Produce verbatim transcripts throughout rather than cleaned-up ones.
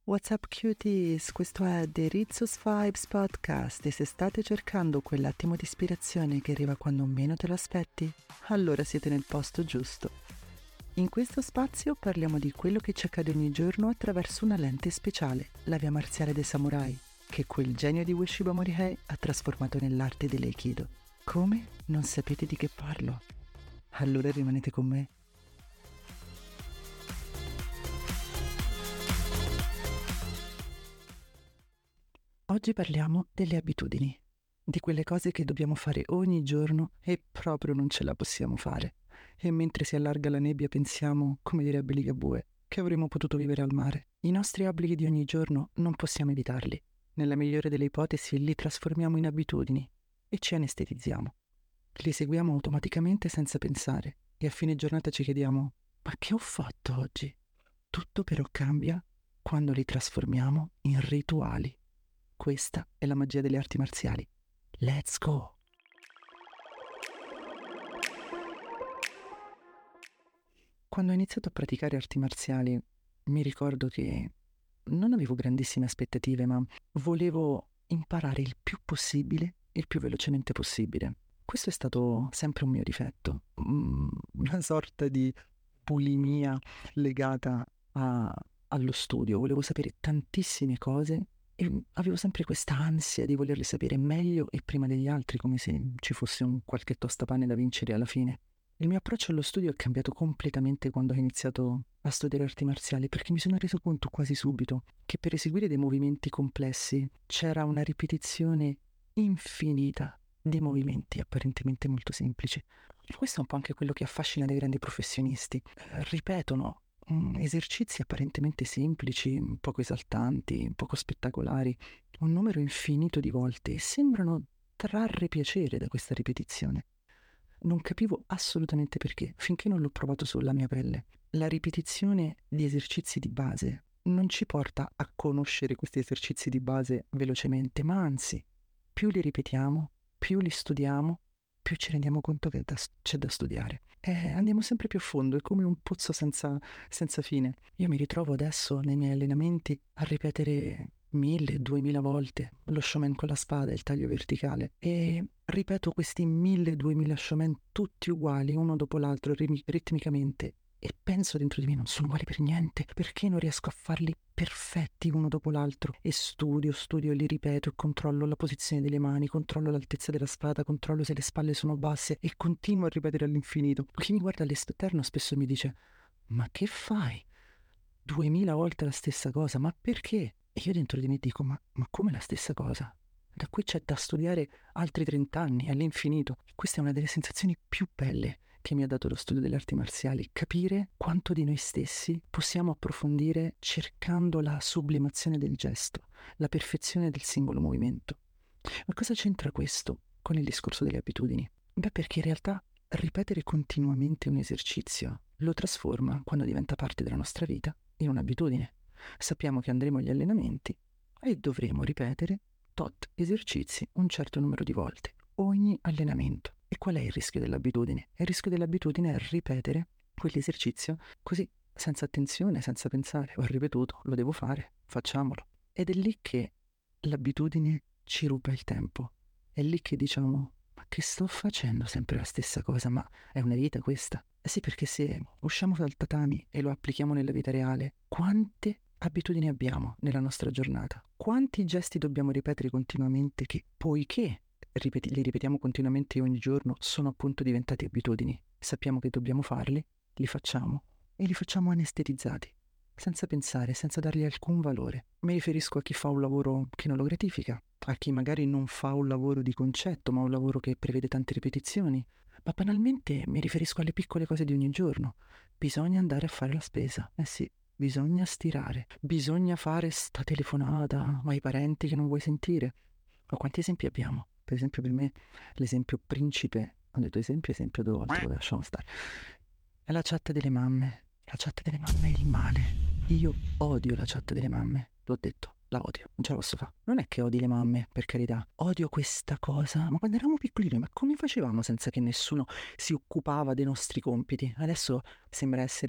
What's up cuties? Questo è The Rizos Vibes Podcast e se state cercando quell'attimo di ispirazione che arriva quando meno te lo aspetti, allora siete nel posto giusto. In questo spazio parliamo di quello che ci accade ogni giorno attraverso una lente speciale, la via marziale dei samurai, che quel genio di Ueshiba Morihei ha trasformato nell'arte dell'Aikido. Come? Non sapete di che parlo? Allora rimanete con me. Oggi parliamo delle abitudini, di quelle cose che dobbiamo fare ogni giorno e proprio non ce la possiamo fare. E mentre si allarga la nebbia pensiamo, come direbbe Ligabue, che avremmo potuto vivere al mare. I nostri obblighi di ogni giorno non possiamo evitarli. Nella migliore delle ipotesi li trasformiamo in abitudini e ci anestetizziamo. Li seguiamo automaticamente senza pensare e a fine giornata ci chiediamo, ma che ho fatto oggi? Tutto però cambia quando li trasformiamo in rituali. Questa è la magia delle arti marziali. Let's go! Quando ho iniziato a praticare arti marziali, mi ricordo che non avevo grandissime aspettative, ma volevo imparare il più possibile, il più velocemente possibile. Questo è stato sempre un mio difetto, una sorta di bulimia legata a, allo studio. Volevo sapere tantissime cose e avevo sempre questa ansia di volerle sapere meglio e prima degli altri, come se ci fosse un qualche tostapane da vincere alla fine. Il mio approccio allo studio è cambiato completamente quando ho iniziato a studiare arti marziali, perché mi sono reso conto quasi subito che per eseguire dei movimenti complessi c'era una ripetizione infinita di movimenti apparentemente molto semplici. Questo è un po' anche quello che affascina dei grandi professionisti. Eh, ripetono mm, esercizi apparentemente semplici, poco esaltanti, poco spettacolari, un numero infinito di volte e sembrano trarre piacere da questa ripetizione. Non capivo assolutamente perché, finché non l'ho provato sulla mia pelle. La ripetizione di esercizi di base non ci porta a conoscere questi esercizi di base velocemente, ma anzi, più li ripetiamo, più li studiamo, più ci rendiamo conto che da, c'è da studiare. E andiamo sempre più a fondo, è come un pozzo senza, senza fine. Io mi ritrovo adesso nei miei allenamenti a ripetere mille, duemila volte lo shomen con la spada, il taglio verticale, e ripeto questi mille, duemila shomen tutti uguali, uno dopo l'altro, ritmi- ritmicamente, e penso dentro di me non sono uguali per niente, perché non riesco a farli perfetti uno dopo l'altro? E studio, studio, li ripeto e controllo la posizione delle mani, controllo l'altezza della spada, controllo se le spalle sono basse e continuo a ripetere all'infinito. Chi mi guarda all'esterno spesso mi dice, ma che fai? Duemila volte la stessa cosa, ma perché? E io dentro di me dico, ma, ma come la stessa cosa? Da qui c'è da studiare altri trent'anni all'infinito. Questa è una delle sensazioni più belle che mi ha dato lo studio delle arti marziali, capire quanto di noi stessi possiamo approfondire cercando la sublimazione del gesto, la perfezione del singolo movimento. Ma cosa c'entra questo con il discorso delle abitudini? Beh, perché in realtà ripetere continuamente un esercizio lo trasforma, quando diventa parte della nostra vita, in un'abitudine. Sappiamo che andremo agli allenamenti e dovremo ripetere tot esercizi un certo numero di volte, ogni allenamento. E qual è il rischio dell'abitudine? Il rischio dell'abitudine è ripetere quell'esercizio così, senza attenzione, senza pensare. Ho ripetuto, lo devo fare, facciamolo. Ed è lì che l'abitudine ci ruba il tempo. È lì che diciamo, ma che sto facendo sempre la stessa cosa? Ma è una vita questa? Eh sì, perché se usciamo dal tatami e lo applichiamo nella vita reale, quante abitudini abbiamo nella nostra giornata? Quanti gesti dobbiamo ripetere continuamente che, poiché ripeti- li ripetiamo continuamente ogni giorno, sono appunto diventati abitudini? Sappiamo che dobbiamo farli, li facciamo e li facciamo anestetizzati, senza pensare, senza dargli alcun valore. Mi riferisco a chi fa un lavoro che non lo gratifica, a chi magari non fa un lavoro di concetto, ma un lavoro che prevede tante ripetizioni. Ma banalmente mi riferisco alle piccole cose di ogni giorno. Bisogna andare a fare la spesa. Eh sì, bisogna stirare. Bisogna fare sta telefonata ai parenti che non vuoi sentire. Ma quanti esempi abbiamo? Per esempio per me l'esempio principe, ho detto esempio, esempio due volte, lo lasciamo stare. È la chat delle mamme. La chat delle mamme è il male. Io odio la chat delle mamme. L'ho detto, la odio, non ce la posso fare. Non è che odi le mamme, per carità. Odio questa cosa. Ma quando eravamo piccolini, ma come facevamo senza che nessuno si occupava dei nostri compiti? Adesso sembra essere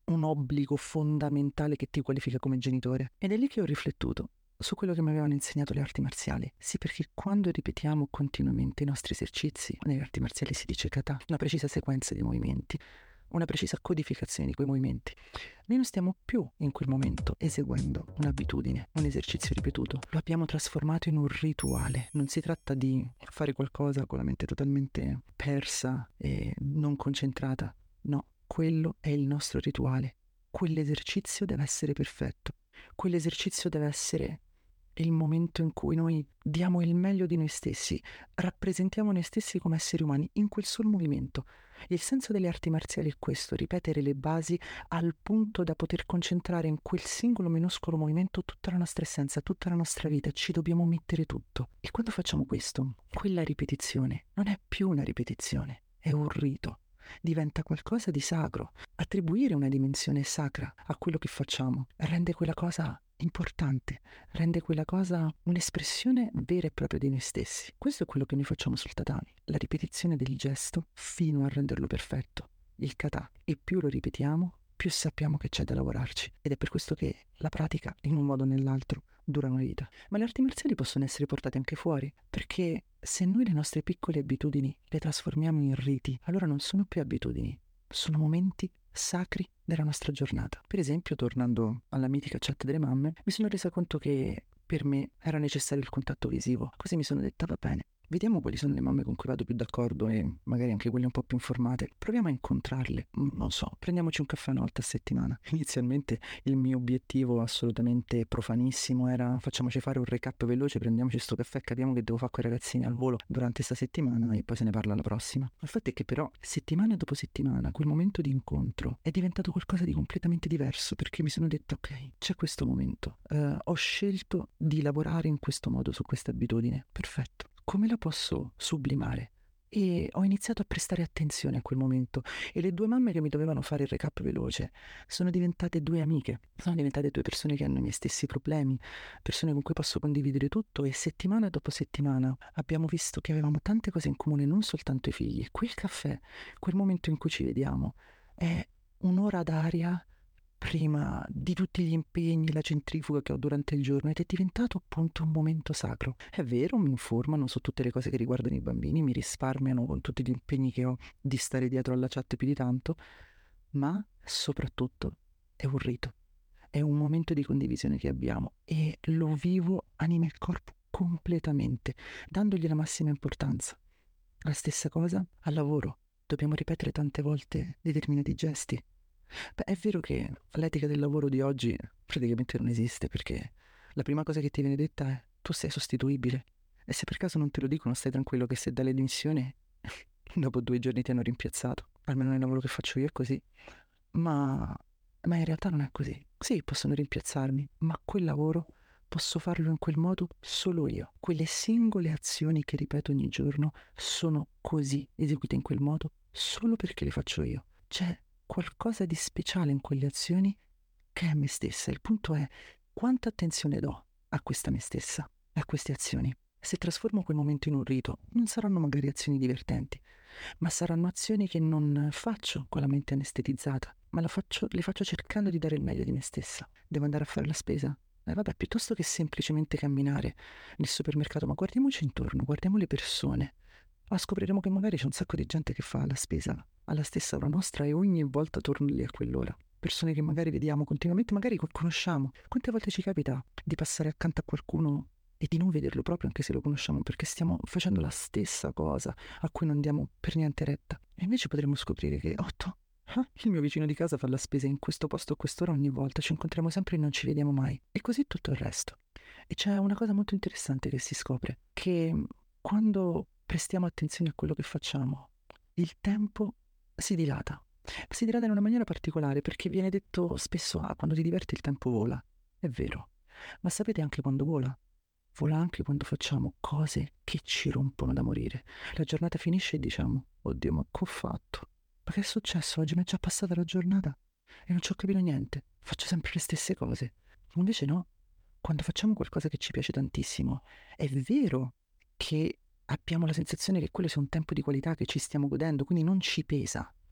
un obbligo fondamentale che ti qualifica come genitore. Ed è lì che ho riflettuto su quello che mi avevano insegnato le arti marziali. Sì, perché quando ripetiamo continuamente i nostri esercizi, nelle arti marziali si dice kata, una precisa sequenza di movimenti, una precisa codificazione di quei movimenti, noi non stiamo più in quel momento eseguendo un'abitudine, un esercizio ripetuto, lo abbiamo trasformato in un rituale. Non si tratta di fare qualcosa con la mente totalmente persa e non concentrata, no, quello è il nostro rituale. Quell'esercizio deve essere perfetto, quell'esercizio deve essere il momento in cui noi diamo il meglio di noi stessi, rappresentiamo noi stessi come esseri umani in quel solo movimento. Il senso delle arti marziali è questo: ripetere le basi al punto da poter concentrare in quel singolo minuscolo movimento tutta la nostra essenza, tutta la nostra vita. Ci dobbiamo mettere tutto. E quando facciamo questo, quella ripetizione non è più una ripetizione, è un rito. Diventa qualcosa di sacro. Attribuire una dimensione sacra a quello che facciamo rende quella cosa importante, rende quella cosa un'espressione vera e propria di noi stessi. Questo è quello che noi facciamo sul tatami, la ripetizione del gesto fino a renderlo perfetto, il kata. E più lo ripetiamo, più sappiamo che c'è da lavorarci. Ed è per questo che la pratica, in un modo o nell'altro, dura una vita. Ma le arti marziali possono essere portate anche fuori, perché se noi le nostre piccole abitudini le trasformiamo in riti, allora non sono più abitudini, sono momenti sacri della nostra giornata. Per esempio, tornando alla mitica chat delle mamme, mi sono resa conto che per me era necessario il contatto visivo. Così mi sono detta: va bene, vediamo quali sono le mamme con cui vado più d'accordo e magari anche quelle un po' più informate. Proviamo a incontrarle. Non so, prendiamoci un caffè una volta a settimana. Inizialmente il mio obiettivo assolutamente profanissimo era: facciamoci fare un recap veloce, prendiamoci sto caffè, capiamo che devo fare con i ragazzini al volo durante sta settimana e poi se ne parla la prossima. Il fatto è che però settimana dopo settimana quel momento di incontro è diventato qualcosa di completamente diverso, perché mi sono detto: ok, c'è questo momento, uh, ho scelto di lavorare in questo modo su questa abitudine, perfetto. Come la posso sublimare? E ho iniziato a prestare attenzione a quel momento, e le due mamme che mi dovevano fare il recap veloce sono diventate due amiche, sono diventate due persone che hanno i miei stessi problemi, persone con cui posso condividere tutto, e settimana dopo settimana abbiamo visto che avevamo tante cose in comune, non soltanto i figli. Quel caffè, quel momento in cui ci vediamo, è un'ora d'aria prima di tutti gli impegni e la centrifuga che ho durante il giorno, ed è diventato appunto un momento sacro. È vero, mi informano su tutte le cose che riguardano i bambini, mi risparmiano con tutti gli impegni che ho di stare dietro alla chat più di tanto, ma soprattutto è un rito, è un momento di condivisione che abbiamo, e lo vivo anima e corpo completamente, dandogli la massima importanza. La stessa cosa al lavoro, dobbiamo ripetere tante volte determinati gesti. Beh, è vero che l'etica del lavoro di oggi praticamente non esiste, perché la prima cosa che ti viene detta è: tu sei sostituibile. E se per caso non te lo dicono, stai tranquillo che se dai le dimissioni dopo due giorni ti hanno rimpiazzato. Almeno nel lavoro che faccio io è così. Ma, ma in realtà non è così. Sì, possono rimpiazzarmi, ma quel lavoro posso farlo in quel modo solo io. Quelle singole azioni che ripeto ogni giorno sono così eseguite in quel modo solo perché le faccio io. C'è qualcosa di speciale in quelle azioni che è me stessa. Il punto è quanta attenzione do a questa me stessa, a queste azioni. Se trasformo quel momento in un rito, non saranno magari azioni divertenti, ma saranno azioni che non faccio con la mente anestetizzata, ma la faccio, le faccio cercando di dare il meglio di me stessa. Devo andare a fare la spesa? Eh vabbè, piuttosto che semplicemente camminare nel supermercato, ma guardiamoci intorno, guardiamo le persone. Ah, scopriremo che magari c'è un sacco di gente che fa la spesa alla stessa ora nostra e ogni volta torna lì a quell'ora. Persone che magari vediamo continuamente, magari conosciamo. Quante volte ci capita di passare accanto a qualcuno e di non vederlo proprio anche se lo conosciamo, perché stiamo facendo la stessa cosa a cui non diamo per niente retta? E invece potremmo scoprire che, otto, ah, il mio vicino di casa fa la spesa in questo posto a quest'ora ogni volta, ci incontriamo sempre e non ci vediamo mai. E così tutto il resto. E c'è una cosa molto interessante che si scopre, che quando prestiamo attenzione a quello che facciamo, il tempo si dilata. Si dilata in una maniera particolare, perché viene detto spesso: ah, quando ti diverti il tempo vola. È vero, ma sapete anche quando vola? Vola anche quando facciamo cose che ci rompono da morire. La giornata finisce e diciamo: oddio, ma che ho fatto? Ma che è successo? Oggi mi è già passata la giornata e non ci ho capito niente. Faccio sempre le stesse cose. Invece no, quando facciamo qualcosa che ci piace tantissimo, è vero che abbiamo la sensazione che quello sia un tempo di qualità che ci stiamo godendo, quindi non ci pesa.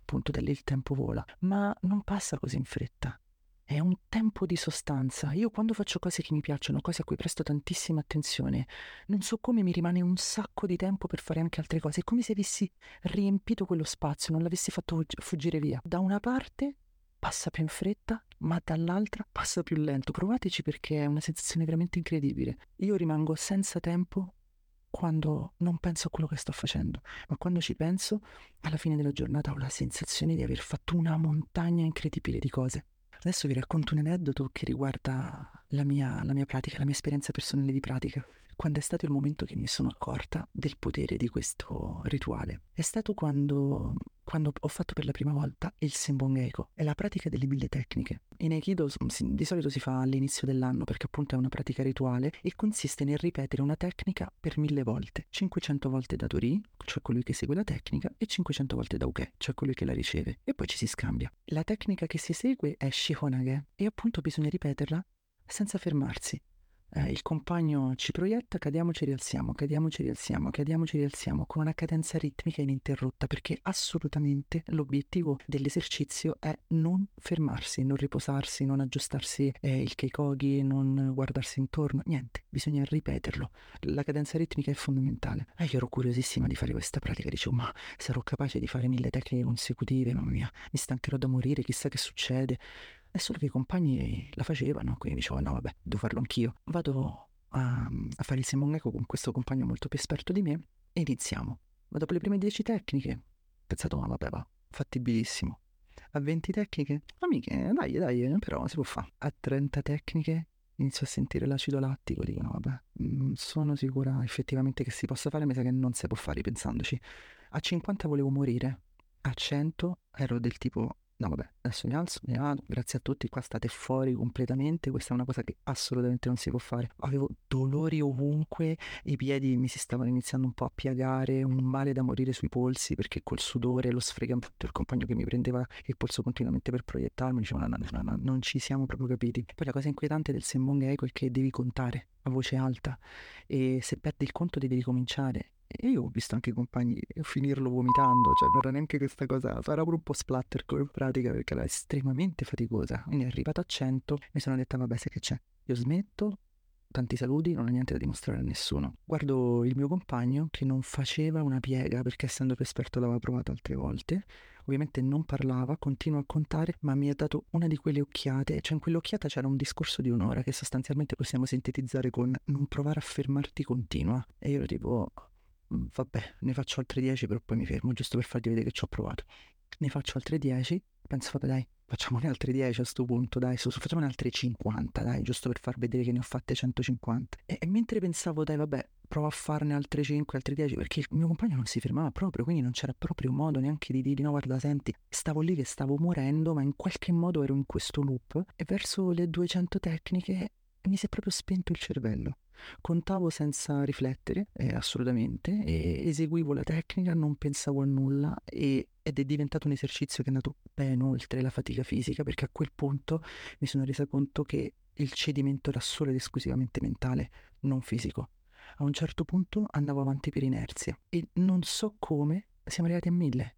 appunto da lì il tempo vola, ma non passa così in fretta. È un tempo di sostanza. Io quando faccio cose che mi piacciono, cose a cui presto tantissima attenzione, non so come mi rimane un sacco di tempo per fare anche altre cose. È come se avessi riempito quello spazio, non l'avessi fatto fugg- fuggire via. Da una parte passa più in fretta, ma dall'altra passa più lento. Provateci perché è una sensazione veramente incredibile. Io rimango senza tempo quando non penso a quello che sto facendo, ma quando ci penso, alla fine della giornata ho la sensazione di aver fatto una montagna incredibile di cose. Adesso vi racconto un aneddoto che riguarda la mia, la mia pratica, la mia esperienza personale di pratica. Quando è stato il momento che mi sono accorta del potere di questo rituale? È stato quando, quando ho fatto per la prima volta il Senbon Geiko. È la pratica delle mille tecniche. In Aikido si- di solito si fa all'inizio dell'anno perché appunto è una pratica rituale e consiste nel ripetere una tecnica per mille volte. cinquecento volte da Tori, cioè colui che segue la tecnica, e cinquecento volte da Uke, cioè colui che la riceve. E poi ci si scambia. La tecnica che si segue è Shihonage e appunto bisogna ripeterla senza fermarsi. Eh, il compagno ci proietta, cadiamo, ci rialziamo, cadiamo, ci rialziamo, cadiamo, ci rialziamo, con una cadenza ritmica ininterrotta, perché assolutamente l'obiettivo dell'esercizio è non fermarsi, non riposarsi, non aggiustarsi eh, il keikogi, non guardarsi intorno, niente, bisogna ripeterlo. La cadenza ritmica è fondamentale. E io ero curiosissima di fare questa pratica, dicevo, ma sarò capace di fare mille tecniche consecutive, mamma mia, mi stancherò da morire, chissà che succede. È solo che i compagni la facevano, quindi dicevo, no vabbè, devo farlo anch'io. Vado a, a fare il Senbon Geiko con questo compagno molto più esperto di me e iniziamo. Ma dopo le prime dieci tecniche, ho pensato, ma vabbè, va, fattibilissimo. A venti tecniche, amiche, dai, dai, però si può fare. A trenta tecniche inizio a sentire l'acido lattico, dico, no vabbè, non sono sicura effettivamente che si possa fare, mi sa che non si può fare pensandoci. A cinquanta volevo morire, a cento ero del tipo, no vabbè, adesso mi alzo, mi vado, grazie a tutti, qua state fuori completamente, questa è una cosa che assolutamente non si può fare. Avevo dolori ovunque, i piedi mi si stavano iniziando un po' a piegare, un male da morire sui polsi, perché col sudore, lo sfregamento del compagno che mi prendeva il polso continuamente per proiettarmi, diceva no, no, no, no, non ci siamo proprio capiti. Poi la cosa inquietante del Senbon Geiko è che devi contare a voce alta e se perdi il conto devi ricominciare. E io ho visto anche i compagni finirlo vomitando, cioè non era neanche questa cosa, sarà pure un po' splatter come pratica perché era estremamente faticosa. Quindi arrivato a cento mi sono detta vabbè, sai che c'è, io smetto, tanti saluti, non ho niente da dimostrare a nessuno. Guardo il mio compagno che non faceva una piega perché essendo più esperto l'aveva provato altre volte, ovviamente non parlava, continuo a contare, ma mi ha dato una di quelle occhiate, cioè in quell'occhiata c'era un discorso di un'ora che sostanzialmente possiamo sintetizzare con non provare a fermarti, continua. E io ero tipo... Vabbè, ne faccio altre dieci, però poi mi fermo, giusto per farti vedere che ci ho provato. Ne faccio altre dieci, penso, vabbè dai, facciamone altre dieci a sto punto, dai, su, su, facciamone altre cinquanta, dai, giusto per far vedere che ne ho fatte centocinquanta. E, e mentre pensavo, dai, vabbè, provo a farne altre cinque, altre dieci, perché il mio compagno non si fermava proprio, quindi non c'era proprio modo neanche di dire, no, guarda, senti, stavo lì che stavo morendo, ma in qualche modo ero in questo loop, e verso le duecento tecniche mi si è proprio spento il cervello. Contavo senza riflettere, eh, assolutamente, e eseguivo la tecnica, non pensavo a nulla e, ed è diventato un esercizio che è andato ben oltre la fatica fisica, perché a quel punto mi sono resa conto che il cedimento era solo ed esclusivamente mentale, non fisico. A un certo punto andavo avanti per inerzia e non so come siamo arrivati a mille.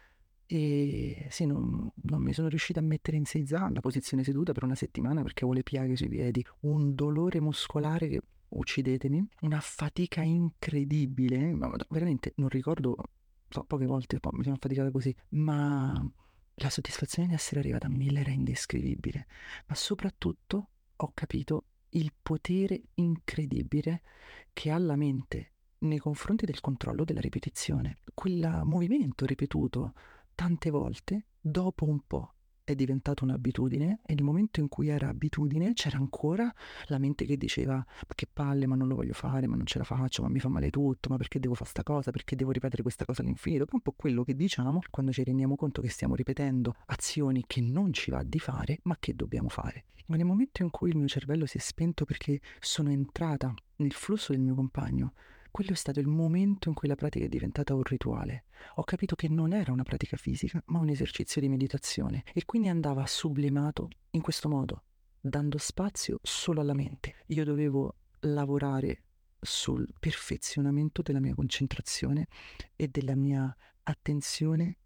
E sì, non, non mi sono riuscita a mettere in seiza la posizione seduta per una settimana perché avevo le piaghe sui piedi, un dolore muscolare che, uccidetemi, una fatica incredibile, ma veramente non ricordo, so, poche volte po- mi sono affaticata così, ma la soddisfazione di essere arrivata a mille era indescrivibile, ma soprattutto ho capito il potere incredibile che ha la mente nei confronti del controllo della ripetizione. Quel movimento ripetuto tante volte, dopo un po' è diventata un'abitudine e nel momento in cui era abitudine c'era ancora la mente che diceva ma che palle, ma non lo voglio fare, ma non ce la faccio, ma mi fa male tutto, ma perché devo fare sta cosa, perché devo ripetere questa cosa all'infinito, che è un po' quello che diciamo quando ci rendiamo conto che stiamo ripetendo azioni che non ci va di fare, ma che dobbiamo fare. Ma nel momento in cui il mio cervello si è spento perché sono entrata nel flusso del mio compagno, quello è stato il momento in cui la pratica è diventata un rituale. Ho capito che non era una pratica fisica, ma un esercizio di meditazione e quindi andava sublimato in questo modo, dando spazio solo alla mente. Io dovevo lavorare sul perfezionamento della mia concentrazione e della mia attenzione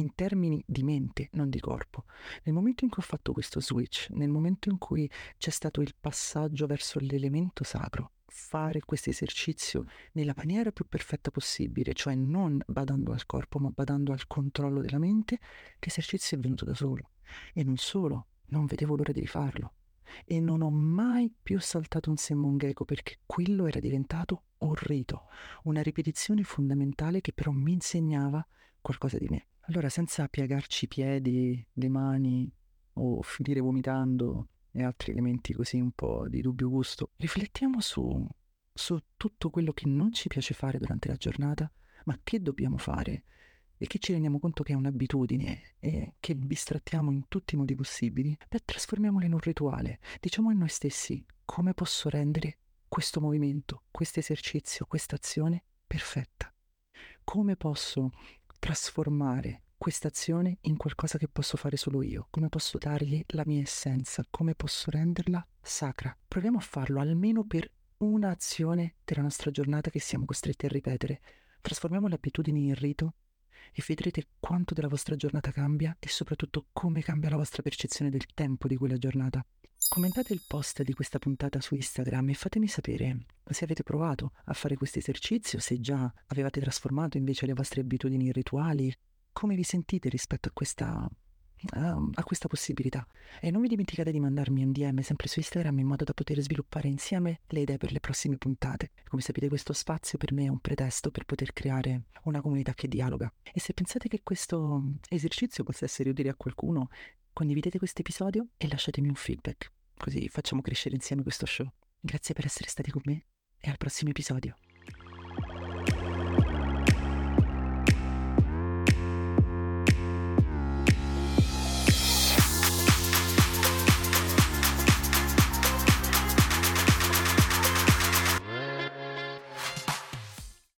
in termini di mente, non di corpo. Nel momento in cui ho fatto questo switch, nel momento in cui c'è stato il passaggio verso l'elemento sacro, fare questo esercizio nella maniera più perfetta possibile, cioè non badando al corpo, ma badando al controllo della mente, l'esercizio è venuto da solo. E non solo, non vedevo l'ora di rifarlo. E non ho mai più saltato un Semmon Gecko perché quello era diventato un rito, una ripetizione fondamentale che però mi insegnava qualcosa di me. Allora, senza piegarci i piedi, le mani o finire vomitando e altri elementi così un po' di dubbio gusto, riflettiamo su, su tutto quello che non ci piace fare durante la giornata, ma che dobbiamo fare e che ci rendiamo conto che è un'abitudine e che bistrattiamo in tutti i modi possibili, beh, trasformiamolo in un rituale. Diciamo a noi stessi come posso rendere questo movimento, questo esercizio, questa azione perfetta. Come posso trasformare questa azione in qualcosa che posso fare solo io? Come posso dargli la mia essenza? Come posso renderla sacra? Proviamo a farlo almeno per un'azione della nostra giornata che siamo costretti a ripetere. Trasformiamo le abitudini in rito e vedrete quanto della vostra giornata cambia e soprattutto come cambia la vostra percezione del tempo di quella giornata. Commentate il post di questa puntata su Instagram e fatemi sapere se avete provato a fare questo esercizio, se già avevate trasformato invece le vostre abitudini in rituali, come vi sentite rispetto a questa, a, a questa possibilità. E non vi dimenticate di mandarmi un D M sempre su Instagram in modo da poter sviluppare insieme le idee per le prossime puntate. Come sapete, questo spazio per me è un pretesto per poter creare una comunità che dialoga. E se pensate che questo esercizio possa essere utile a qualcuno, condividete questo episodio e lasciatemi un feedback. Così facciamo crescere insieme questo show. Grazie per essere stati con me e al prossimo episodio.